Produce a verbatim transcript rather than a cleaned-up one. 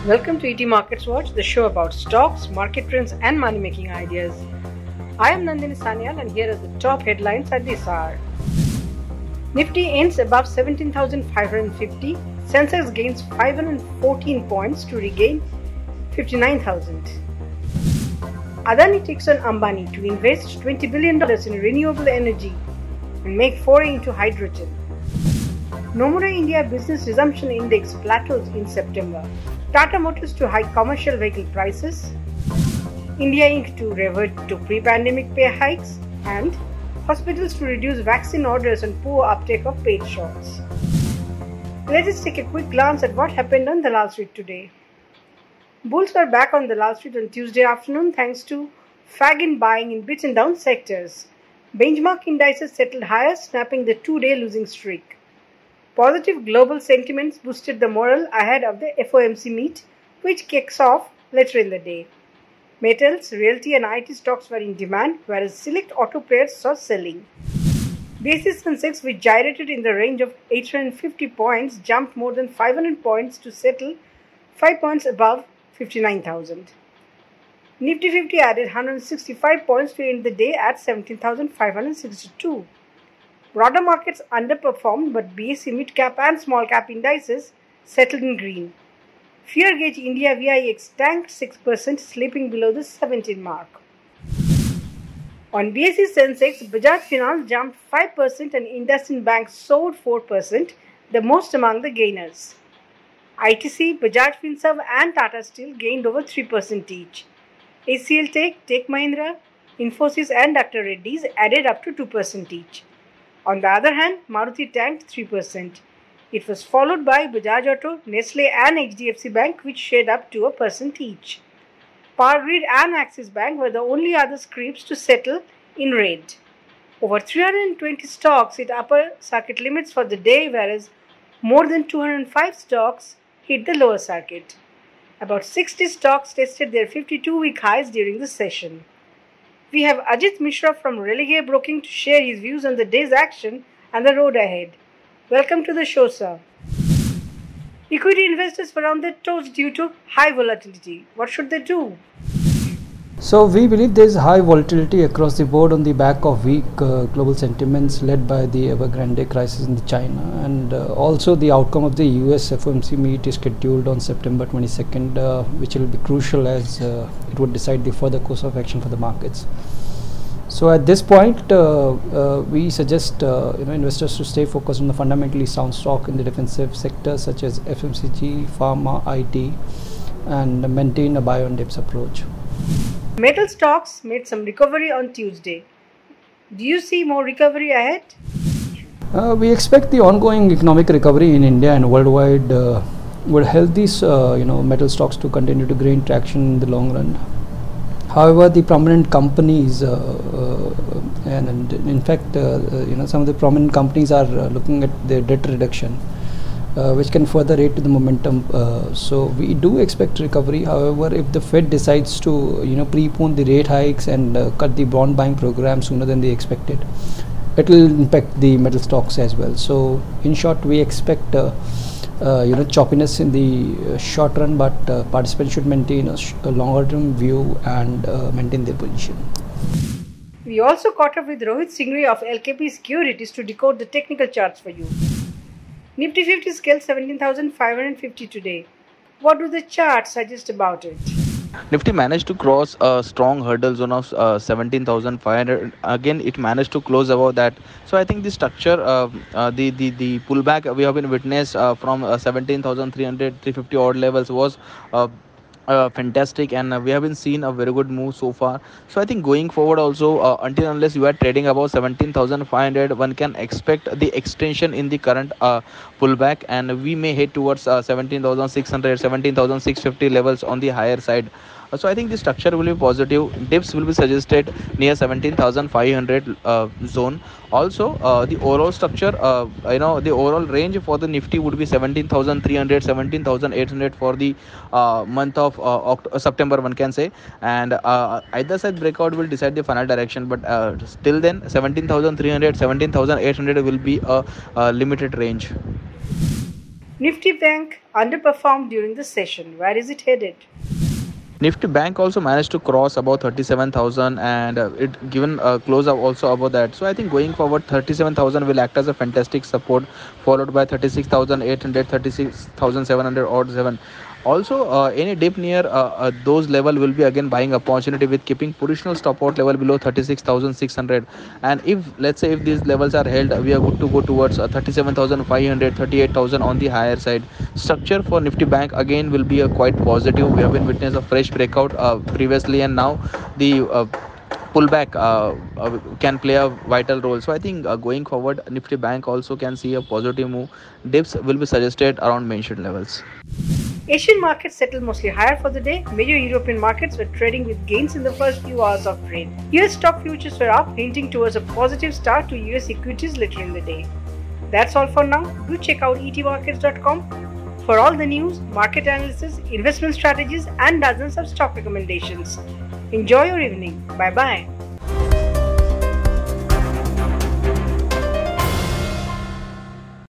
Welcome to E T Markets Watch, the show about stocks, market trends, and money making ideas. I am Nandini Sanyal, and here are the top headlines at this hour. Nifty ends above seventeen thousand five hundred fifty, Sensex gains five hundred fourteen points to regain fifty-nine thousand. Adani takes on Ambani to invest twenty billion dollars in renewable energy and make foray into hydrogen. Nomura India Business Resumption Index plateaus in September. Tata Motors to hike commercial vehicle prices. India Incorporated to revert to pre-pandemic pay hikes, and hospitals to reduce vaccine orders and poor uptake of paid shots. Let us take a quick glance at what happened on Dalal Street today. Bulls were back on Dalal Street on Tuesday afternoon thanks to fag-in buying in beaten down sectors. Benchmark indices settled higher, snapping the two-day losing streak. Positive global sentiments boosted the morale ahead of the F O M C meet, which kicks off later in the day. Metals, realty and I T stocks were in demand, whereas select auto players saw selling. B S E Sensex, which gyrated in the range of eight hundred fifty points, jumped more than five hundred points to settle five points above fifty-nine thousand. Nifty fifty added one hundred sixty-five points to end the day at seventeen thousand five hundred sixty-two. Broader markets underperformed, but B S E mid-cap and small-cap indices settled in green. Fear gauge India V I X tanked six percent, slipping below the seventeen mark. On B S E Sensex, Bajaj Finance jumped five percent and IndusInd Bank soared four percent, the most among the gainers. I T C, Bajaj Finserv and Tata Steel gained over three percent each. A C L Tech, Tech Mahindra, Infosys and Doctor Reddy's added up to two percent each. On the other hand, Maruti tanked three percent. It was followed by Bajaj Auto, Nestle and H D F C Bank, which shared up to a percent each. Power Grid and Axis Bank were the only other scrips to settle in red. Over three hundred twenty stocks hit upper circuit limits for the day, whereas more than two hundred five stocks hit the lower circuit. About sixty stocks tested their fifty-two-week highs during the session. We have Ajit Mishra from Religare Broking to share his views on the day's action and the road ahead. Welcome to the show, sir. Equity investors were on their toes due to high volatility. What should they do? So we believe there is high volatility across the board on the back of weak uh, global sentiments led by the Evergrande crisis in China, and uh, also the outcome of the U S F O M C meet is scheduled on September twenty-second, uh, which will be crucial as uh, it would decide the further course of action for the markets. So at this point, uh, uh, we suggest uh, you know investors to stay focused on the fundamentally sound stock in the defensive sectors such as F M C G, pharma, I T, and maintain a buy on dips approach. Metal stocks made some recovery on Tuesday. Do you see more recovery ahead? Uh, we expect the ongoing economic recovery in India and worldwide uh, will help these uh, you know metal stocks to continue to gain traction in the long run. However, the prominent companies uh, uh, and, and in fact uh, you know some of the prominent companies are uh, looking at their debt reduction, Uh, which can further aid to the momentum. Uh, so we do expect recovery. However, if the Fed decides to you know prepone the rate hikes and uh, cut the bond buying program sooner than they expected, it will impact the metal stocks as well. So in short, we expect uh, uh, you know choppiness in the uh, short run, but uh, participants should maintain a, sh- a longer term view and uh, maintain their position. We also caught up with Rohit Singri of L K P Securities to decode the technical charts for you. Nifty fifty scaled seventeen thousand five hundred fifty today. What do the charts suggest about it? Nifty managed to cross a strong hurdle zone of uh, seventeen thousand five hundred. Again, it managed to close above that. So I think the structure, uh, uh, the, the the pullback we have been witnessed uh, from uh, seventeen thousand three hundred, three fifty odd levels was uh, uh, fantastic, and uh, we have been seeing a very good move so far. So I think going forward also, uh, until unless you are trading above seventeen thousand five hundred, one can expect the extension in the current uh, pullback, and we may head towards uh, seventeen thousand six hundred, seventeen thousand six hundred fifty levels on the higher side. Uh, so I think the structure will be positive. Dips will be suggested near seventeen thousand five hundred uh, zone. Also, uh, the overall structure, uh, you know, the overall range for the Nifty would be seventeen thousand three hundred, seventeen thousand eight hundred for the uh, month of uh, Oct- September, one can say. And uh, either side breakout will decide the final direction. But uh, still then, seventeen thousand three hundred, seventeen thousand eight hundred will be a, a limited range. Nifty Bank underperformed during the session. Where is it headed? Nifty Bank also managed to cross about thirty-seven thousand, and uh, it given a close up also above that. So I think going forward, thirty-seven thousand will act as a fantastic support, followed by thirty-six thousand eight hundred, thirty-six thousand seven hundred odd seven. Also, uh, any dip near uh, uh, those level will be again buying opportunity, with keeping positional stop out level below thirty-six thousand six hundred. And if, let's say, if these levels are held, we are good to go towards uh, thirty-seven thousand five hundred, thirty-eight thousand on the higher side. Structure for Nifty Bank again will be a quite positive. We have been witness a fresh breakout uh, previously, and now the uh, pullback uh, uh, can play a vital role. So I think uh, going forward, Nifty Bank also can see a positive move. Dips will be suggested around mentioned levels. Asian markets settled mostly higher for the day. Major European markets were trading with gains in the first few hours of trade. U S stock futures were up, hinting towards a positive start to U S equities later in the day. That's all for now. Do check out e t markets dot com for all the news, market analysis, investment strategies, and dozens of stock recommendations. Enjoy your evening. Bye bye.